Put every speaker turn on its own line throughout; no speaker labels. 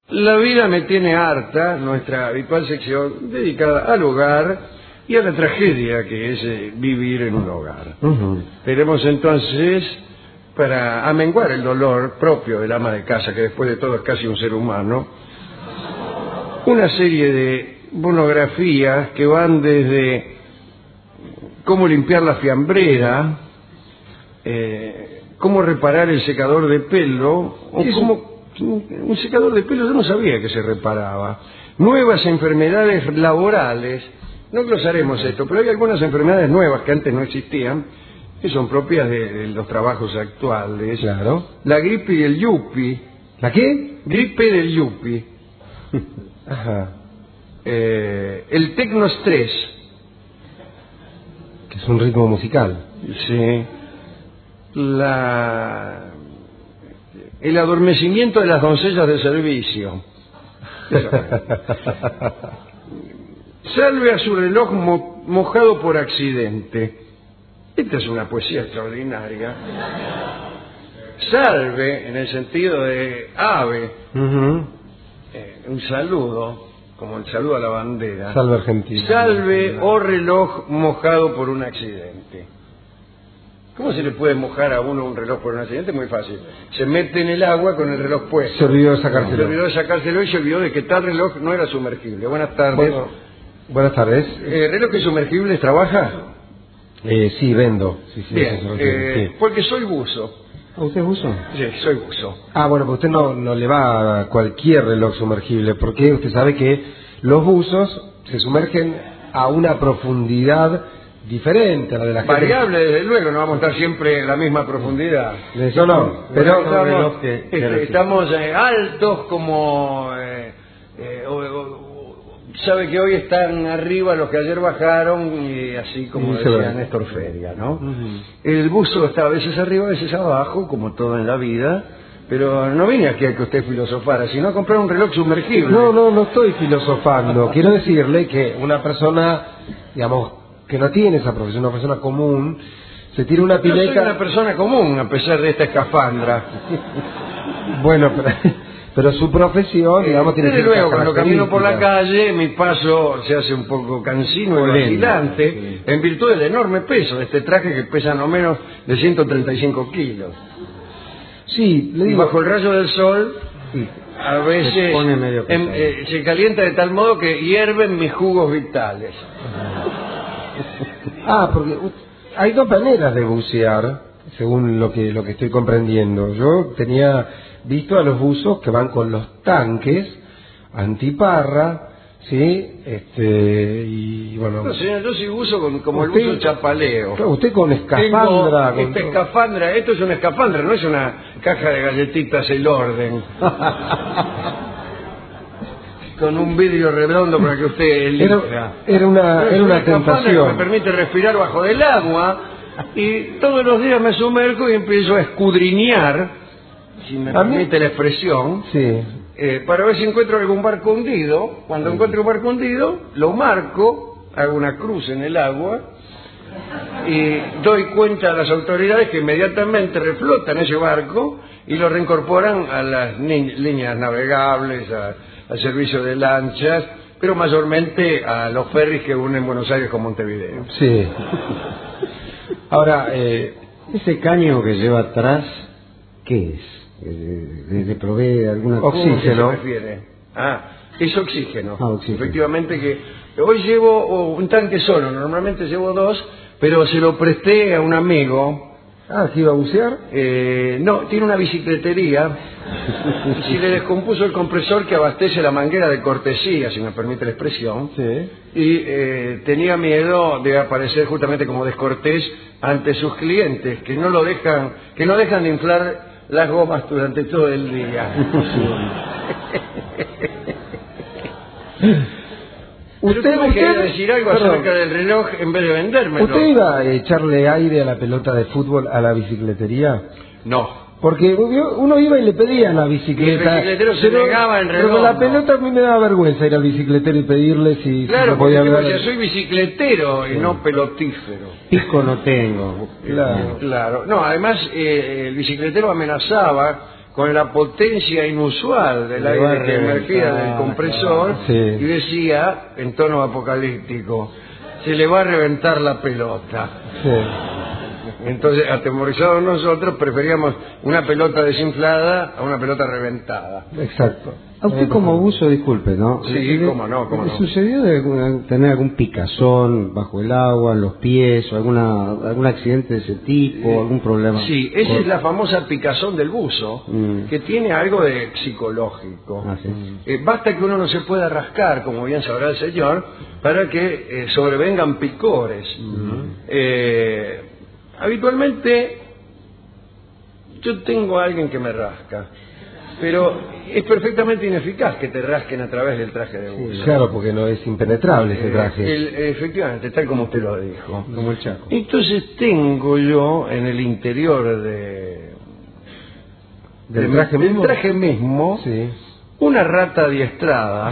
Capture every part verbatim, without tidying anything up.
La vida me tiene harta, nuestra habitual sección dedicada al hogar y a la tragedia que es eh, vivir en un hogar.
Uh-huh.
Tenemos entonces, para amenguar el dolor propio del ama de casa, que después de todo es casi un ser humano, una serie de monografías que van desde cómo limpiar la fiambrera, eh, cómo reparar el secador de pelo, o cómo... Un secador de pelo yo no sabía que se reparaba. Nuevas enfermedades laborales. No glosaremos esto, pero hay algunas enfermedades nuevas que antes no existían, que son propias de, de los trabajos actuales.
Claro.
La gripe y el yupi.
¿La qué?
Gripe del yupi.
Ajá.
Eh, el tecnostrés.
Que es un ritmo musical.
Sí. La... El adormecimiento de las doncellas de servicio. Salve a su reloj mo mojado por accidente. Esta es una poesía extraordinaria. Salve, en el sentido de ave,
Uh-huh.
eh, un saludo, como el saludo a la bandera.
Salve Argentina.
Salve, oh reloj mojado por un accidente. ¿Cómo se le puede mojar a uno un reloj por un accidente? Muy fácil. Se mete en el agua con el reloj puesto.
Se olvidó de sacárselo.
Se olvidó de sacárselo y se olvidó de que tal reloj no era sumergible. Buenas tardes.
Bueno, buenas tardes.
Eh, ¿Relojes sumergibles trabaja?
Eh, sí, vendo. Sí, sí,
Bien,
eso,
eh,
sí.
porque soy buzo.
¿A usted es buzo?
Sí, soy buzo.
Ah, bueno, pues usted no, no le va a cualquier reloj sumergible, porque usted sabe que los buzos se sumergen a una profundidad diferente a la de la gente.
Variable, desde luego, no vamos a estar siempre en la misma profundidad.
No, no, pero
estamos,
que,
este,
que
estamos eh, altos como... Eh, eh, o, o, sabe que hoy están arriba los que ayer bajaron y así como
y
decía Néstor Feria, ¿no?
Uh-huh.
El buzo está a veces arriba, a veces abajo, como todo en la vida, pero no vine aquí a que usted filosofara, sino a comprar un reloj sumergible.
No, no, no estoy filosofando. Quiero decirle que una persona, digamos, que no tiene esa profesión, una persona común, se tira una pileta...
Yo soy una persona común, a pesar de esta escafandra.
Bueno, pero, pero su profesión, digamos, tiene
Desde
ciertas
luego, cuando camino por la
características.
calle, mi paso se hace un poco cansino y
Polento,
vacilante,
sí.
en virtud del enorme peso de este traje que pesa no menos de ciento treinta y cinco kilos.
Sí, le
Y
digo...
bajo el rayo del sol,
Sí.
a veces
Se pone medio
em,
pesado.
eh, se calienta de tal modo que hierven mis jugos vitales.
Ah, porque u- hay dos maneras de bucear, según lo que lo que estoy comprendiendo. Yo tenía visto a los buzos que van con los tanques antiparra, sí, este y bueno.
No, señor, yo sí uso con- como el
Usted-
buzo chapaleo.
Claro, usted con escafandra,
Tengo
con
esta
todo.
escafandra, esto es una escafandra, no es una caja de galletitas El Orden. Con un vidrio redondo para que usted elija.
Era, era una
Es
era una
escafandra que me
tentación.
permite respirar bajo del agua y todos los días me sumerjo y empiezo a escudriñar, si me
A mí-
permite la expresión,
Sí.
eh, para ver si encuentro algún barco hundido. Cuando encuentro un barco hundido, lo marco, hago una cruz en el agua y doy cuenta a las autoridades que inmediatamente reflotan ese barco y lo reincorporan a las ni- líneas navegables, a- al servicio de lanchas, pero mayormente a los ferries que unen Buenos Aires con Montevideo.
Sí. Ahora, eh,
Ese caño que lleva atrás, ¿qué es? Eh, ¿Le, le provee alguna cosa?
¿Cómo
Oxígeno.
se refiere? Ah, es oxígeno.
Ah, oxígeno.
Efectivamente que hoy llevo oh, un tanque solo, normalmente llevo dos, pero se lo presté a un amigo.
ah, ¿que iba a bucear?
Eh, no, tiene una bicicletería. Si le descompuso el compresor que abastece la manguera de cortesía, si me permite la expresión,
Sí.
y eh, tenía miedo de aparecer justamente como descortés ante sus clientes, que no lo dejan, que no dejan de inflar las gomas durante todo el día. Pero
Usted,
usted me quería
usted,
decir algo
perdón,
acerca del reloj en vez de vendérmelo.
¿usted iba a echarle aire a la pelota de fútbol a la bicicletería?
No.
Porque uno iba y le pedía la bicicleta.
Y el bicicletero se
pero-
negaba en
Pero con
redondo.
la pelota a mí me daba vergüenza ir al bicicletero y pedirle si, si
Claro,
me
porque
podía
usted
hablar.
decía, soy bicicletero y no pelotífero.
Pico no tengo.
Claro.
Claro. No, además eh, el bicicletero amenazaba con la potencia inusual del
Le
aire
va a
que emergía
reventar,
del compresor,
sí.
y decía, en tono apocalíptico, se le va a reventar la pelota.
Sí.
Entonces, atemorizados nosotros, preferíamos una pelota desinflada a una pelota reventada.
Exacto.
A usted como buzo, disculpe, ¿no?
Sí,
¿Le-
cómo no, cómo
¿le
no.
sucedió de alguna- tener algún picazón bajo el agua, en los pies, o alguna, algún accidente de ese tipo, algún problema?
Sí, esa
Con-
es la famosa picazón del buzo,
Mm.
que tiene algo de psicológico.
Ah, sí.
Eh, basta que uno no se pueda rascar, como bien sabrá el señor, para que eh, sobrevengan picores. Eh, habitualmente yo tengo a alguien que me rasca, pero es perfectamente ineficaz que te rasquen a través del traje de buzo.
Claro, porque no es impenetrable ese
Eh,
traje.
el- efectivamente, tal como usted lo dijo.
Como el Chaco.
Entonces tengo yo en el interior de,
¿Del
de-
traje
del
mismo?
traje mismo
Sí.
una rata adiestrada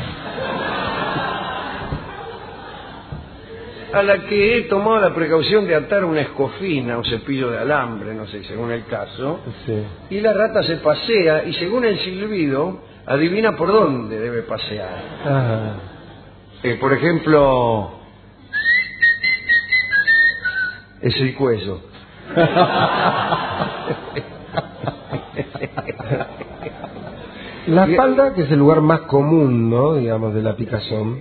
a la que he tomado la precaución de atar una escofina, un cepillo de alambre, no sé, según el caso,
Sí.
y la rata se pasea y según el silbido adivina por dónde debe pasear.
Ah.
Eh, por ejemplo, es el cuello.
La espalda, que es el lugar más común, ¿no? Digamos, de la picazón.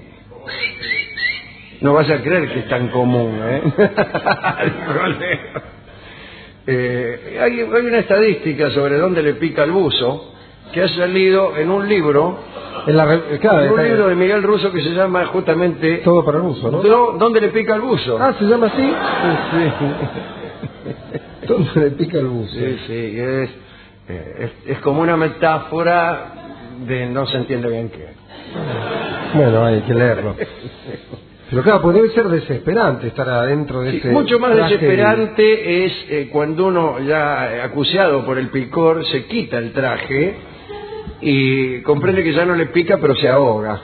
No vas a creer que es tan común, ¿eh? El problema. Eh, hay, hay una estadística sobre dónde le pica el buzo que ha salido en un libro,
En la re- claro,
en un
está-
libro de Miguel Russo que se llama justamente
todo para el buzo, ¿no?
¿Dó- ¿Dónde le pica el buzo?
Ah, ¿se llama así? Sí. ¿Dónde le pica el buzo?
Sí, sí, es, eh, es, es como una metáfora de no se entiende bien qué.
Bueno, hay que leerlo. Pero claro, pues debe ser desesperante estar adentro de
Sí,
ese
mucho más
traje.
desesperante es eh, cuando uno ya eh, acuciado por el picor se quita el traje y comprende que ya no le pica pero se ahoga.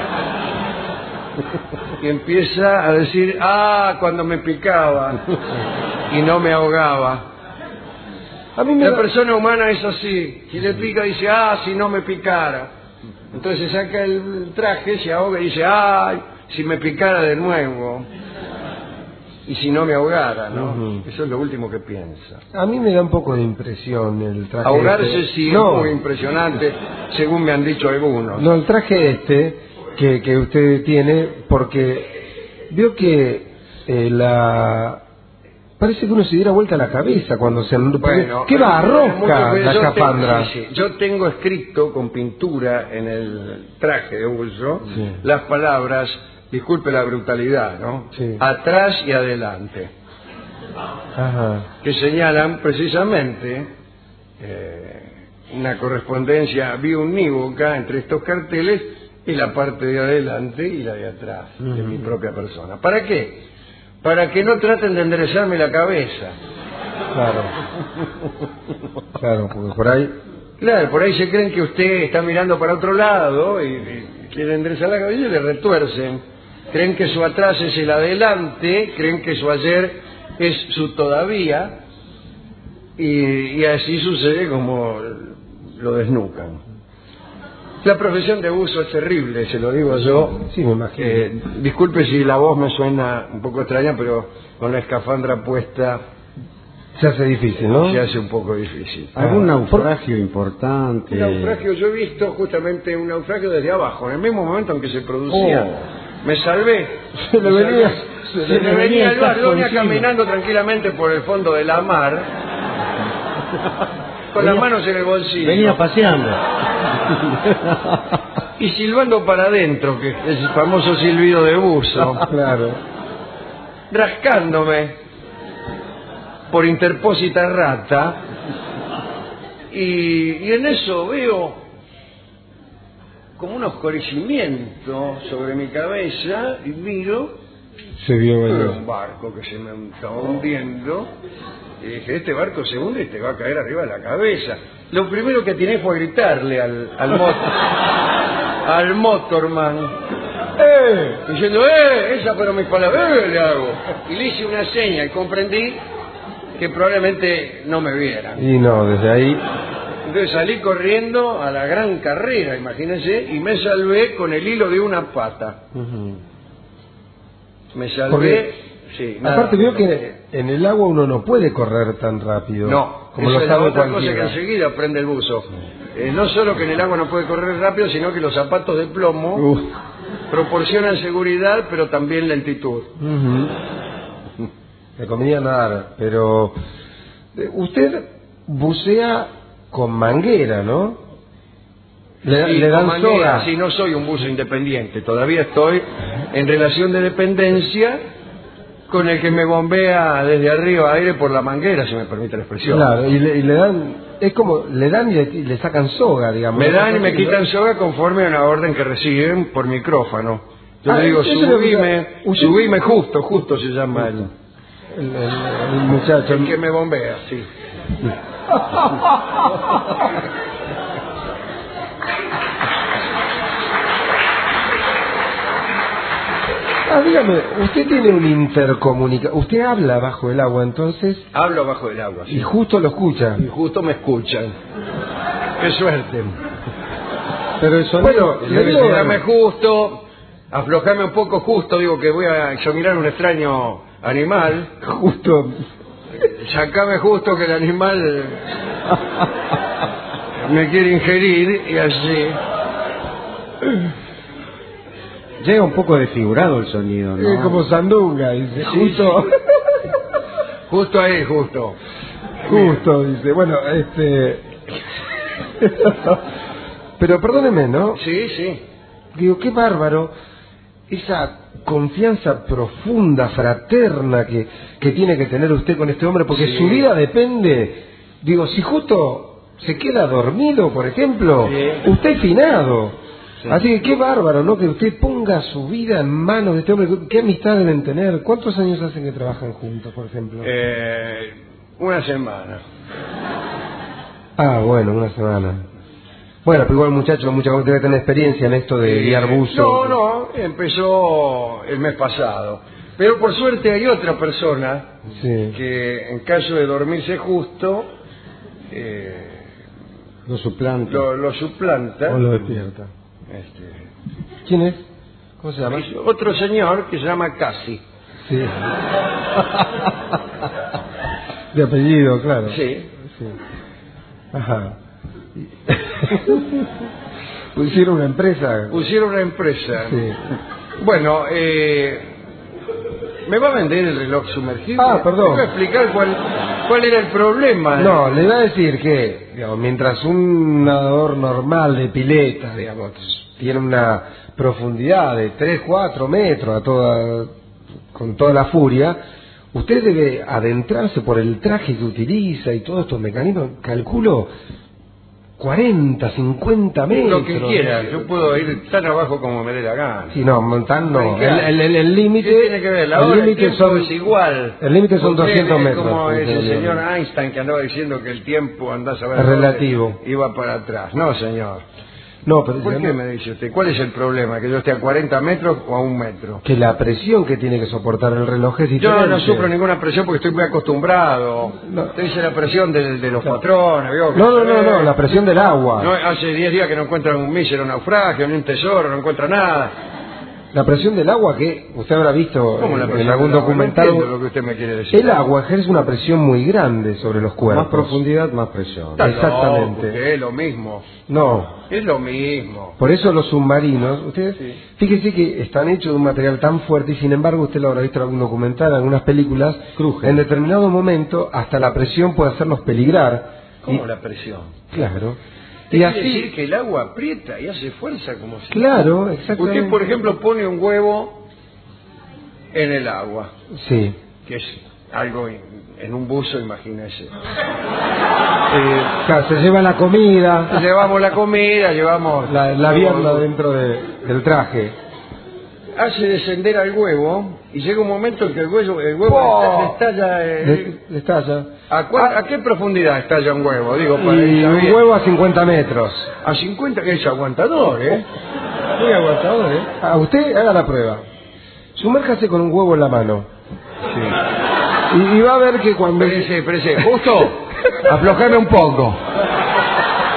Y empieza a decir, ah, cuando me picaba y no me ahogaba.
A mí me
La
da-
persona humana es así, si le pica dice, ah, si no me picara. Entonces saca el traje, se ahoga y dice, ay, si me picara de nuevo. Y si no me ahogara, ¿no?
Ujú.
Eso es lo último que piensa.
a mí me da un poco de impresión el traje
Ahogarse
este.
sí
no,
es muy impresionante, según me han dicho algunos.
no, el traje este que, que usted tiene, porque veo que eh, la... Parece que uno se diera vuelta la cabeza cuando se...
Bueno,
¿Qué va?
eh,
Rosca
mucho
la
cuidado. Yo
escafandra.
tengo- sí, sí. Yo tengo escrito con pintura en el traje de uso
Sí.
las palabras, disculpe la brutalidad, ¿no?
Sí.
Atrás y adelante,
Ajá.
que señalan precisamente eh, una correspondencia biunívoca entre estos carteles y la parte de adelante y la de atrás de mi propia persona. ¿Para qué? Para que no traten de enderezarme la cabeza.
Claro. Claro, porque por ahí...
Claro, por ahí se creen que usted está mirando para otro lado y, y quiere enderezar la cabeza y le retuercen. Creen que su atrás es el adelante, creen que su ayer es su todavía, y, y así sucede como lo desnucan. La profesión de buzo es terrible, se lo digo yo.
Sí, me imagino.
Eh, disculpe si la voz me suena un poco extraña, pero con la escafandra puesta
Se hace difícil, ¿no?
se hace un poco difícil.
¿Algún
Ah,
naufragio importante?
Un naufragio, yo he visto justamente un naufragio desde abajo, en el mismo momento en que se producía.
Oh.
Me salvé.
Se le
Me
venía-
salvé.
se
Se,
le
le
venía
venía
el
el bar,
casco
yo venía
encima.
caminando tranquilamente por el fondo de la mar, con las manos en el bolsillo.
Venía paseando.
Y silbando para adentro, que es el famoso silbido de buzo,
Claro.
rascándome por interpósita rata, y, y en eso veo como un oscurecimiento sobre mi cabeza y miro
Se vio
era
venir.
un barco que se me estaba hundiendo y dije, este barco se hunde y te va a caer arriba de la cabeza. Lo primero que atiné fue gritarle al, al, mot- al motorman, ¡eh! Diciendo, ¡eh! Esa pero mis palabras, ¡eh! Le hago. Y le hice una seña y comprendí que probablemente no me vieran.
Y no, desde ahí...
Entonces salí corriendo a la gran carrera, imagínense, y me salvé con el hilo de una pata.
Uh-huh.
Me salvé...
Porque,
sí, nada,
aparte veo que en el agua uno no puede correr tan rápido.
No,
como
esa
lo
es la
sabe
otra cosa
cualquiera.
que enseguida prende el buzo. Eh, no solo que en el agua no puede correr rápido, sino que los zapatos de plomo
Uf.
proporcionan seguridad, pero también lentitud.
Uh-huh. Me convenía nadar, pero eh, usted bucea con manguera, ¿no? Le,
Sí,
le dan
con manguera,
soga.
sí, no soy un buzo independiente, todavía estoy en relación de dependencia con el que me bombea desde arriba aire por la manguera, si me permite la expresión.
Claro, y le, y le dan, es como, le dan y le, y le sacan soga, digamos.
Me dan y me
¿no?
quitan soga conforme a una orden que reciben por micrófono. Yo
Ah,
le digo,
eso es lo que-
subime,
usted-
subime justo, justo se llama el,
El, el- el muchacho.
el que me bombea, sí.
Ah, dígame, usted tiene un intercomunica, usted habla bajo el agua entonces
Hablo bajo el agua,
y
sí.
justo lo escucha.
Y justo me escuchan. Qué suerte.
Pero el sonido
Bueno,
le
le
digo,
digo, dame justo, aflojarme un poco justo, digo que voy a examinar un extraño animal.
justo.
Sacame justo que el animal me quiere ingerir y así.
Llega un poco desfigurado el sonido, ¿no?
Es como sandunga, dice,
Sí,
justo,
Justo ahí, justo.
justo, dice, bueno, este... Pero perdóneme, ¿no?
Sí, sí.
Digo, qué bárbaro esa confianza profunda, fraterna que, que tiene que tener usted con este hombre, porque
Sí.
su vida depende, digo, si justo se queda dormido, por ejemplo,
Sí.
usted es finado.
Sí.
Así que qué bárbaro, ¿no? Que usted ponga su vida en manos de este hombre. ¿Qué amistad deben tener? ¿Cuántos años hacen que trabajan juntos, por ejemplo?
Eh, una semana.
Ah, bueno, una semana. Bueno, pero igual muchacho, muchacho debe tener experiencia en esto de guiar buzos.
No, no, empezó el mes pasado. Pero por suerte hay otra persona
Sí,
que en caso de dormirse justo eh,
Lo suplanta.
lo, lo suplanta.
o lo despierta.
Este,
¿Quién es? ¿Cómo se llama?
es otro señor que se llama Casi.
Sí. De apellido, claro.
Sí.
Sí. Ajá. Pusieron una empresa.
Pusieron una empresa.
Sí.
Bueno, eh, ¿me va a vender el reloj sumergible?
Ah, perdón.
¿Me va a explicar cuál, cuál era el problema?
No, le iba a decir que, digamos, mientras un nadador normal de pileta, digamos, tiene una profundidad de tres, cuatro metros a toda, con toda la furia, usted debe adentrarse por el traje que utiliza y todos estos mecanismos, calculo, cuarenta, cincuenta metros.
Lo que quiera, yo puedo ir tan abajo como me dé la gana.
Sí, no, montando.
Ay,
El el- el- el límite.
¿Qué tiene que ver? La
el
hora, el
límite
tiempo
son
es igual.
El límite son
Usted
doscientos
es
metros.
como
sí,
ese
señor.
señor Einstein que andaba diciendo que el tiempo andás a ver
Es
dónde
relativo.
iba para atrás. No, señor.
No, pero
¿Por qué me dice usted? ¿Cuál es el problema? ¿Que yo esté a cuarenta metros o a un metro?
que la presión que tiene que soportar el reloj es
Yo
diferente.
no sufro ninguna presión porque estoy muy acostumbrado.
No.
Usted dice la presión de, de los patrones. ¿vio?
No, no, no,
Eh,
no, la presión del agua.
no, hace diez días que no encuentran un mísero naufragio, ni un tesoro, no encuentran nada.
La presión del agua que usted habrá visto
¿Cómo
en,
la
en
presión
algún
del agua? No
documental.
entiendo lo que usted me quiere decir.
El agua ejerce una presión muy grande sobre los cuerpos.
Más profundidad, más presión.
Está
Exactamente.
loco, que es lo mismo.
No.
Es lo mismo.
Por eso los submarinos, ustedes,
Sí.
fíjese que están hechos de un material tan fuerte y sin embargo usted lo habrá visto en algún documental, en algunas películas,
Crujen.
en determinado momento hasta la presión puede hacerlos peligrar.
¿Cómo
Y-
la presión?
Claro. Y
Quiere
así,
decir que el agua aprieta y hace fuerza como si...
claro, exactamente.
Usted, por ejemplo, pone un huevo en el agua,
Sí.
que es algo en, en un buzo, imagínese.
Eh, claro, se lleva la comida,
Llevamos la comida, llevamos...
la, la vianda dentro de- del traje.
Hace descender al huevo y llega un momento en que el huevo, el huevo
¡Oh!
estalla... eh,
Le- le estalla.
¿a, cuál- ¿A qué profundidad estalla un huevo? Digo, para ir
Y un
sabiendo.
huevo a cincuenta metros.
A cincuenta, que es aguantador, ¿eh?
Muy aguantador, ¿eh? A usted haga la prueba. Sumérjase con un huevo en la mano.
Sí.
Y, y va a ver que cuando...
Espérese, espérese. Justo, aflojame un poco.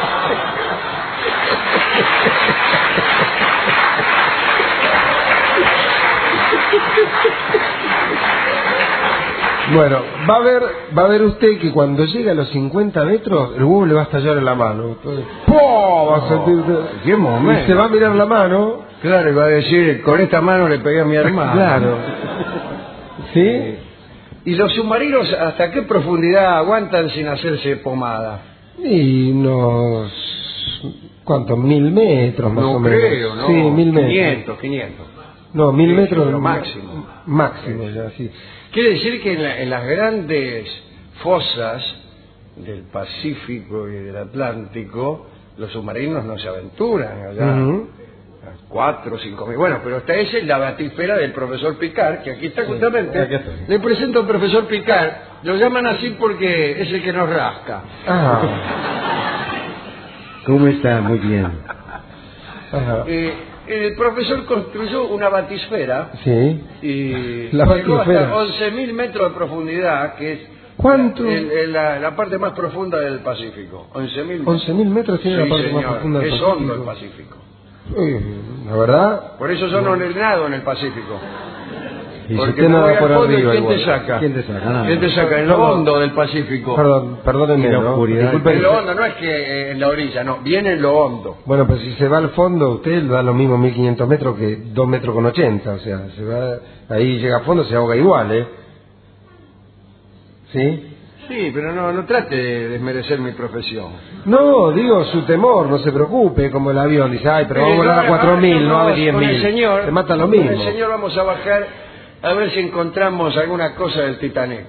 Bueno, va a ver, va a ver usted que cuando llegue a los cincuenta metros, el huevo le va a estallar en la mano. Entonces, ¡pum! Va a sentir usted.
¿Qué momento?
Y se va a mirar la mano.
Claro, y va a decir, con esta mano le pegué a mi hermano.
Claro. ¿Sí?
¿Y los submarinos hasta qué profundidad aguantan sin hacerse pomada?
Y unos... ¿Cuántos? Mil metros más
No
o menos.
creo, ¿no?
Sí, mil metros.
quinientos, quinientos.
No, mil
Sí,
metros.
lo máximo.
Máximo, ya, sí.
Quiere decir que en, la- en las grandes fosas del Pacífico y del Atlántico, los submarinos no se aventuran allá.
Ujú.
A cuatro o cinco mil. Bueno, pero esta es la batifera del profesor Picard, que aquí está justamente.
aquí estoy.
Le presento al profesor Picard. Lo llaman así porque es el que nos rasca.
Ah,
¿Cómo está? Muy bien.
ajá.
Eh, el profesor construyó una batisfera
Sí.
y
La
llegó
batisfera.
hasta once mil metros de profundidad, que es
¿Cuánto?
el- el- la, la parte más profunda del Pacífico. once mil metros.
once mil metros tiene
Sí,
la parte
señor,
más profunda del
es
Pacífico.
hondo el Pacífico.
Uy, la verdad.
Por eso yo no he nado en el Pacífico.
Y si
Porque
usted
me
nada
voy al
por
fondo, ¿y
arriba
¿quién te
igual.
saca?
¿Quién te saca? Nada.
¿Quién te saca? En lo
Perdón.
hondo del Pacífico.
Perdón, perdónenme,
En la
¿no?
oscuridad.
Disculpen.
En lo hondo, no es que eh, en la orilla, no, viene en lo hondo.
Bueno, pues si se va al fondo, usted le da lo mismo mil quinientos metros que dos metros con ochenta. O sea, se va, ahí llega a fondo, se ahoga igual, ¿eh? ¿Sí?
Sí, pero no, no trate de desmerecer mi profesión.
No, digo su temor, no se preocupe, como el avión. Dice, ay, pero vamos a volar a cuatro mil, no a diez
Con el
mil.
señor,
Se mata lo
con
mismo.
el señor vamos a bajar a ver si encontramos alguna cosa del Titanic.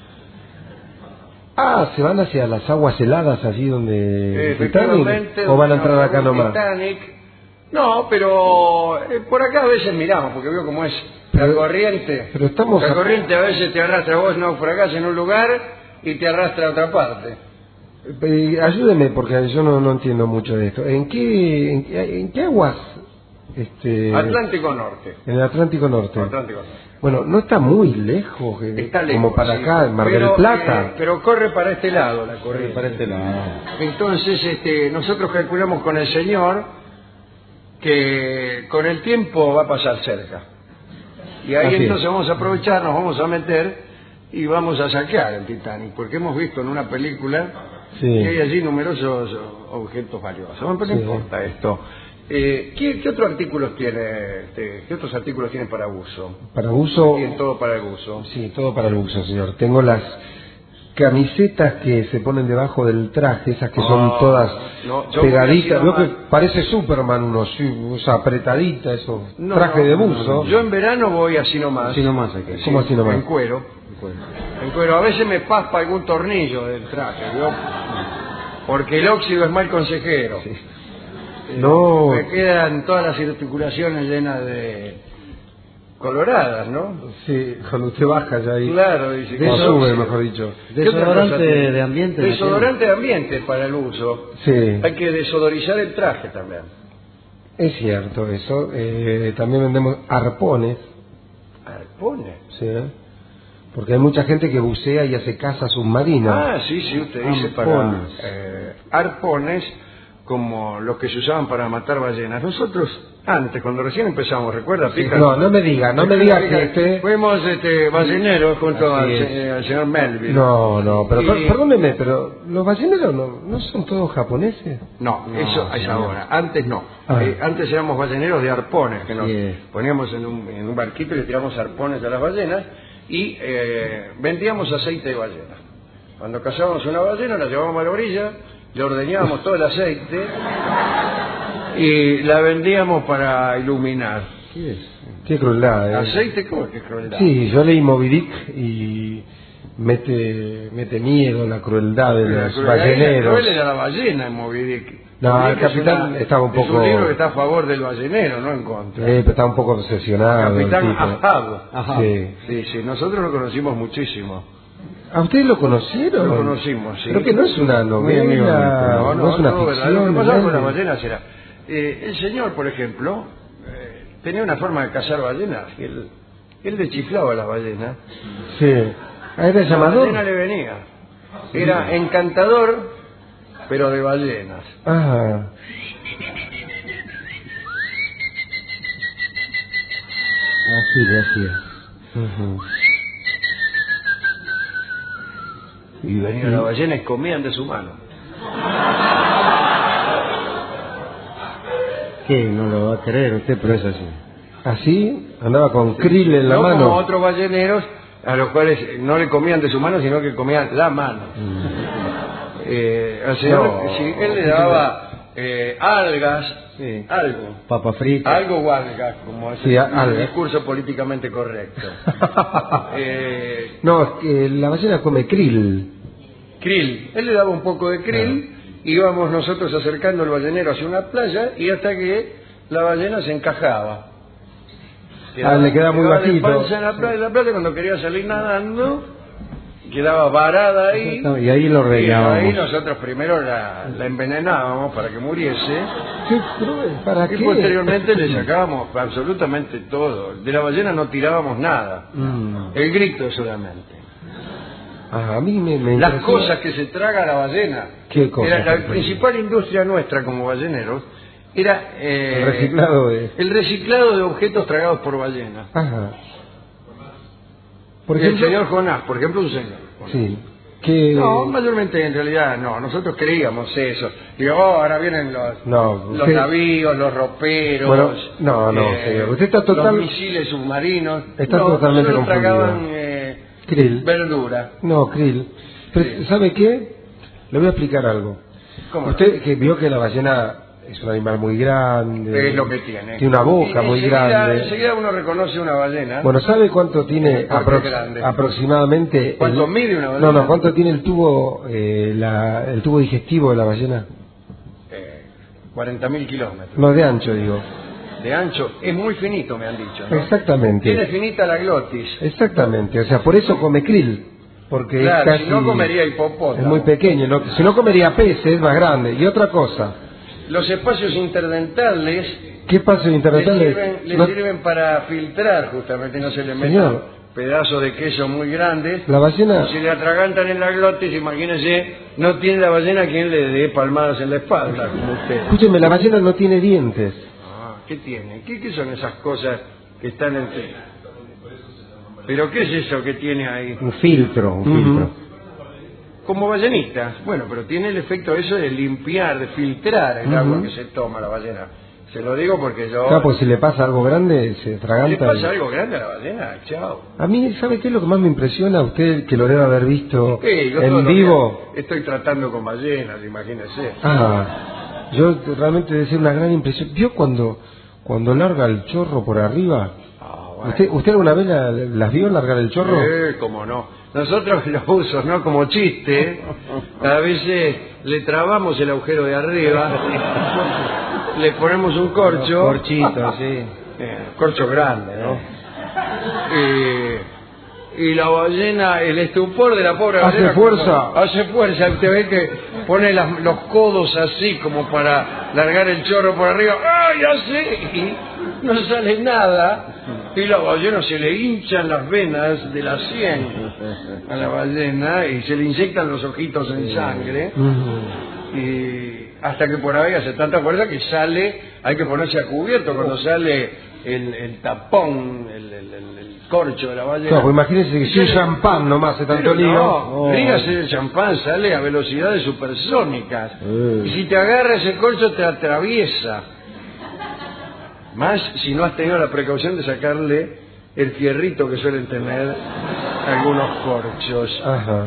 Ah, ¿se van hacia las aguas heladas allí donde...
Efectivamente,
Titanic? ¿O van a
donde
entrar
nos
acá
llegó el
nomás?
Titanic. No, pero eh, por acá a veces miramos, porque veo cómo es la
Pero-
corriente.
pero estamos
La
a-
corriente a veces te arrastra, vos naufragás en un lugar y te arrastra a otra parte.
Eh, ayúdeme, porque yo no, no entiendo mucho de esto. ¿En qué, en, qué- en qué aguas? Este,
Atlántico Norte.
En el Atlántico Norte.
Atlántico Norte.
Bueno, no está muy lejos, que-
Está lejos,
como para
sí.
acá, en Mar
Pero,
del Plata.
eh, pero corre para este lado la corriente.
Para este lado.
Entonces, este, nosotros calculamos con el señor que con el tiempo va a pasar cerca. Y ahí
Así es.
entonces vamos a aprovechar, nos vamos a meter y vamos a saquear el Titanic, porque hemos visto en una película
Sí.
que hay allí numerosos objetos valiosos. Bueno, pero no
Sí.
importa esto. Eh, ¿qué, qué otros artículos tiene, este, qué otros artículos tiene para uso?
Para uso...
Tienen todo para el uso.
Sí, todo para el uso, señor. Tengo las camisetas que se ponen debajo del traje, esas que son
Ah,
todas
no, yo voy
pegaditas.
así
Veo que
nomás.
parece Superman uno, sí, usa apretadita, esos
No,
traje
no,
de
no,
buzo.
no. Yo en verano voy así nomás.
Así nomás aquí.
Sí,
¿Cómo así nomás?
En cuero. En cuero. A veces me paspa algún tornillo del traje, ¿vio? Porque el óxido es mal consejero.
No,
Me quedan todas las articulaciones llenas de coloradas, ¿no?
sí, cuando usted baja ya ahí.
Claro, dice.
Cuando
¿qué
sube,
óxido?
mejor dicho.
¿Qué otra
Desodorante
cosa tiene?
de ambiente. ¿no
Desodorante de ambiente para el uso.
Sí,
Hay que desodorizar el traje también.
es cierto eso. Eh, también vendemos arpones,
Arpones.
sí, porque hay mucha gente que bucea y hace caza submarina.
Ah, sí, sí, usted dice para
Arpones.
eh, arpones como los que se usaban para matar ballenas. Nosotros antes, cuando recién empezamos, ¿recuerda,
Sí,
Pica?
no, no me diga, no me diga que usted...
Fuimos este, balleneros junto
Así
al,
es.
se- al señor Melville.
No, no, pero
Y-
per- perdóneme, pero los balleneros no, no son todos japoneses.
No, eso es
señor.
ahora. Antes no.
Ah.
Eh, antes éramos balleneros de arpones, que nos
Así es.
poníamos en un, en un barquito y le tiramos arpones a las ballenas y eh, vendíamos aceite de ballena. Cuando cazábamos una ballena, la llevábamos a la orilla, le ordeñábamos todo el aceite y la vendíamos para iluminar.
¿Qué es? Qué crueldad, ¿eh?
¿Aceite? ¿Cómo que crueldad?
Sí, yo leí Moby Dick y mete mete miedo la crueldad de
La
los
crueldad era-
balleneros.
cruel era la ballena en Moby Dick.
No,
Moby
el
Dick es
capitán
una-
estaba un
Es
poco-
un libro que está a favor del ballenero, no en contra.
Eh, pero estaba un poco obsesionado. el
Capitán
tipo.
Ahab.
Ajá.
Sí.
Sí, sí, nosotros lo conocimos muchísimo.
¿A ustedes lo conocieron?
Lo conocimos, sí.
Creo que no es una
Muy amigo nuestro.
novela,
No,
no,
no,
es una
todo verdad.
ficción.
Lo que pasaba con
¿no?
las ballenas era... eh, el señor, por ejemplo, eh, tenía una forma de cazar ballenas. Y él, él le chiflaba a las ballenas.
Sí. Ah, ¿era
La
llamador?
ballena le venía. Era encantador, pero de ballenas.
Ah.
Así, así es.
Ujú.
Y venían las ballenas y comían de su mano.
¿Qué? No lo va a creer usted, pero es así.
Así, andaba con krill en la
no
mano.
como otros balleneros a los cuales no le comían de su mano, sino que comían la mano. Mm. Eh, al señor,
No.
sí, él le daba eh, algas,
Sí.
algo.
Papa frita.
Algo o algas, como es
Sí,
el,
algas.
el discurso políticamente correcto. eh,
No, es que la ballena come krill.
krill. Él le daba un poco de krill, íbamos nosotros acercando el ballenero hacia una playa y hasta que la ballena se encajaba.
Ah, le queda muy
quedaba de
bajito.
panza en la playa, en la playa, cuando quería salir nadando, quedaba varada ahí.
Y ahí lo
Y
rellenábamos.
ahí nosotros primero la, la envenenábamos para que muriese.
¿Qué cruel? ¿Para
Y
qué?
posteriormente le sacábamos absolutamente todo. De la ballena no tirábamos nada.
Mm.
El grito solamente.
Ah, a mí me, me
Las
impresiona-
cosas que se traga la ballena.
¿Qué cosas?
Era la principal industria nuestra como balleneros era eh,
El reciclado de...
el reciclado de objetos tragados por ballenas.
Ajá. Por
el
ejemplo...
señor Jonás, por ejemplo, un señor.
Sí. Que...
No, mayormente en realidad no, nosotros creíamos eso. Digo, oh, ahora vienen los,
No,
los
usted-
navíos, los roperos,
Bueno, no, no, señor. Usted está total-
los misiles submarinos.
Está
no,
totalmente
solo
confundido.
tragaban eh,
Krill.
verdura.
No, krill. Pero,
Sí.
¿sabe qué? Le voy a explicar algo.
¿Cómo?
Usted que vio que la ballena es un animal muy grande.
Es lo que tiene.
Tiene una boca
Y
muy
enseguida-
grande.
Enseguida uno reconoce una ballena.
Bueno, ¿sabe cuánto tiene
¿Por qué
aprox-
grande?
aproximadamente?
¿Cuánto
el-
mide una ballena?
No, no, ¿cuánto tiene el tubo, eh, la, el tubo digestivo de la ballena?
Eh, cuarenta mil kilómetros.
No, de ancho, digo.
De ancho, es muy finito, me han dicho, ¿no?
Exactamente.
Tiene finita la glotis.
Exactamente, o sea, por eso come krill. Porque
Claro,
es casi...
si no comería hipopótamo.
Es muy pequeño, no- si no comería peces, es más grande. Y otra cosa,
Los espacios interdentales
¿qué pasa en
le
internet?
sirven, le
No-
sirven para filtrar, justamente, no se le meten
Señor.
pedazos de queso muy grandes.
La ballena...
Si le atragantan en la glotis, imagínese, no tiene la ballena quien le dé palmadas en la espalda, como usted.
Escúcheme, la ballena no tiene dientes.
Ah, ¿qué tiene? ¿Qué, qué son esas cosas que están entre...? ¿Pero qué es eso que tiene ahí?
Un filtro, un
Ujú.
filtro.
Como ballenistas. Bueno, pero tiene el efecto eso de limpiar, de filtrar el
Ujú.
agua que se toma la ballena. Se lo digo porque yo...
Claro, pues si le pasa algo grande, se
¿Le
atraganta.
pasa algo grande a la ballena? Chao.
A mí, ¿sabe qué es lo que más me impresiona a usted, que lo debe haber visto
Sí, yo todos
en
los
vivo?
días estoy tratando con ballenas, imagínese.
Ah, yo realmente debe ser una gran impresión. ¿Vio cuando, cuando larga el chorro por arriba?
Ah, bueno.
¿Usted, ¿Usted alguna vez la- las vio largar el chorro?
Eh, cómo no. Nosotros los usos, ¿no? Como chiste, a veces le trabamos el agujero de arriba, le ponemos un corcho.
Corchito, sí.
Eh, corcho grande, ¿no? Eh, y la ballena, el estupor de la pobre
Hace
ballena...
fuerza.
como- hace fuerza. Usted ve que pone las- los codos así como para largar el chorro por arriba. ¡Ay, así! Y no sale nada. Y la ballena se le hinchan las venas de la sien a la ballena y se le inyectan los ojitos en sangre.
Ujú.
Y hasta que por ahí hace tanta fuerza que sale, hay que ponerse a cubierto cuando sale el, el tapón, el, el- el- el corcho de la ballena.
Claro, pues imagínese que si un
Sí.
champán nomás hace tanto
Pero
lío.
no,
Oh.
dígase, el champán sale a velocidades supersónicas.
Eh.
Y si te agarra ese corcho te atraviesa. Más si no has tenido la precaución de sacarle el fierrito que suelen tener algunos corchos.
Ajá.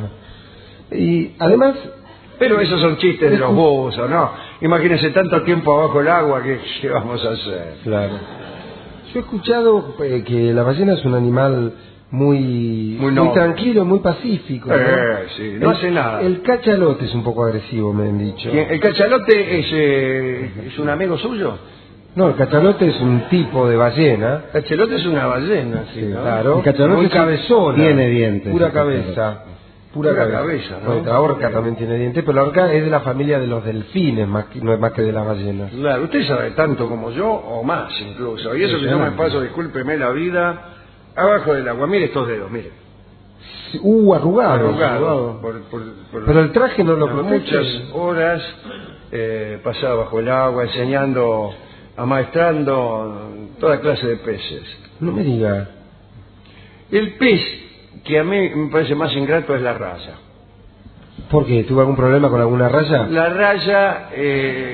Y además,
Pero esos son chistes de los bobos, ¿no? Imagínense tanto tiempo abajo el agua, ¿qué, qué vamos a hacer?
claro. Yo he escuchado eh, que la ballena es un animal muy
Muy noble.
tranquilo, muy pacífico. ¿no?
Eh, sí, no
El-
hace nada.
El cachalote es un poco agresivo, me han dicho.
¿Quién- ¿El cachalote es, eh, es un amigo suyo?
No, el cachalote es un tipo de ballena.
El cachalote es una ballena, sí, ¿no?
Claro.
El cachalote
muy
es-
cabezona.
tiene dientes,
Pura
el cachalote.
cabeza. Pura,
Pura
cabeza.
cabeza, ¿no?
Bueno, la orca también tiene dientes, pero la orca es de la familia de los delfines, más que, no es más que de las ballenas.
Claro, usted sabe tanto como yo, o más incluso. Y eso que yo me paso, discúlpeme la vida, abajo del agua. Mire estos dedos, mire.
Uh, arrugado.
Arrugado. Por, por- por-
Pero el traje no lo
por
protege.
muchas horas eh, pasaba bajo el agua, enseñando, amaestrando toda clase de peces.
No me diga.
El pez que a mí me parece más ingrato es la raya.
¿Por qué? ¿Tuvo algún problema con alguna raya?
La raya, eh,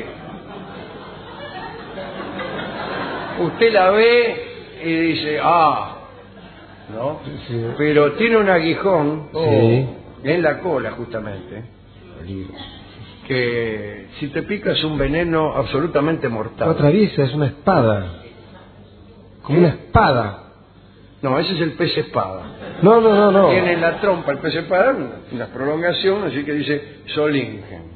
usted la ve y dice, ah, ¿no?
Sí.
Pero tiene un aguijón
Sí.
en la cola, justamente, que si te pica es un veneno absolutamente mortal.
No atraviesa, es una espada. Como
¿Eh?
una espada.
No, ese es el pez espada.
No, no, no, no.
Tiene en la trompa el pez espada una, una prolongación, así que dice Solingen.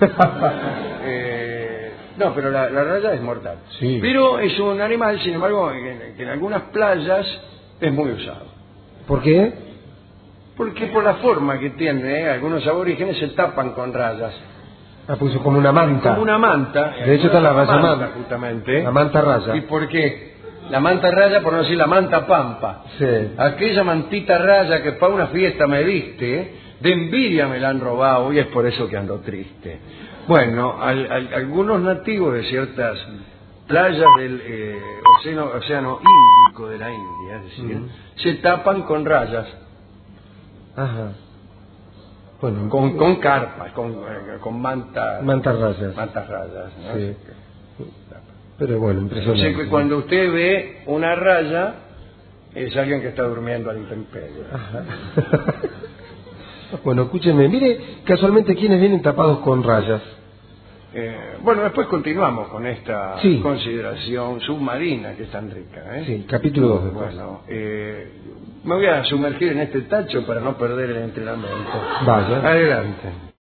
eh, no, pero la, la raya es mortal.
Sí.
Pero es un animal, sin embargo, que, que en algunas playas es muy usado.
¿Por qué?
Porque por la forma que tiene, ¿eh? Algunos aborígenes se tapan con rayas.
La puso como una manta.
Como una manta.
De hecho está la raya manta.
Justamente.
La manta raya.
¿Y por qué? La manta raya, por no decir la manta pampa.
Sí.
Aquella mantita raya que para una fiesta me viste, de envidia me la han robado y es por eso que ando triste. Bueno, al, al, algunos nativos de ciertas playas del eh, océano, océano Índico de la India, es decir,
Mm.
se tapan con rayas,
Ajá. Bueno,
con, con carpas, con, eh, con mantas,
mantas rayas.
mantas rayas, ¿no?
Sí. Pero bueno,
O
impresionante.
sea que cuando usted ve una raya, es alguien que está durmiendo a la intemperie.
Ajá. Bueno, escúcheme, mire casualmente quiénes vienen tapados con rayas.
Eh, bueno, después continuamos con esta
Sí.
consideración submarina que es tan rica. ¿eh?
Sí, capítulo dos después.
Bueno, eh, me voy a sumergir en este tacho para no perder el entrenamiento.
Vaya.
Adelante.